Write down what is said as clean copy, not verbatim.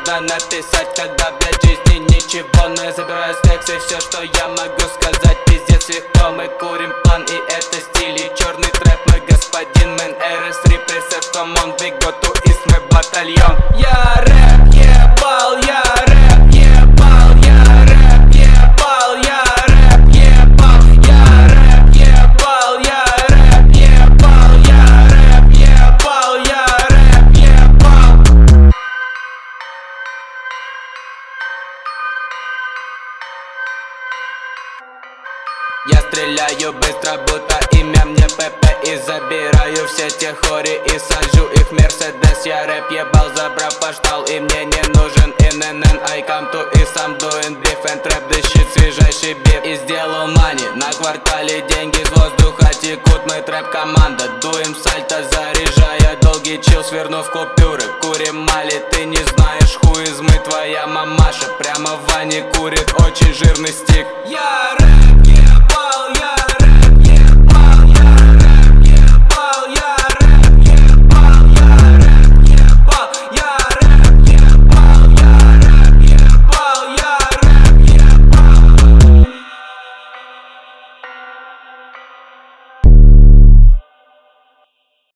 можно написать, когда, блядь, жизни ничего. Но я забираю с текста все, что я могу сказать. Пиздец легко, мы курим план, и это стиль и черный трэп. Мой господин Мэн РС репрессив, камон, we go to east, мы батальон. Я рэп ебал, я рэп ебал, я рэп ебал, я рэп ебал, я рэп ебал, я рэп ебал, я рэп ебал, я рэп ебал. Я стреляю быстро, будто имя мне ПП. И забираю все те хори и сажу их в Мерседес. Я рэп ебал, забрав поштал, и мне не нужен ИНН. I come to и сам doing beef and trap the shit, свежайший бит. И сделал мани, на квартале деньги с воздуха текут. Мы трэп-команда, дуем сальто, заряжая долгий чил, свернув купюры. Курим мали, ты не знаешь хуизмы. Твоя мамаша прямо в ванне курит очень жирный стик. Я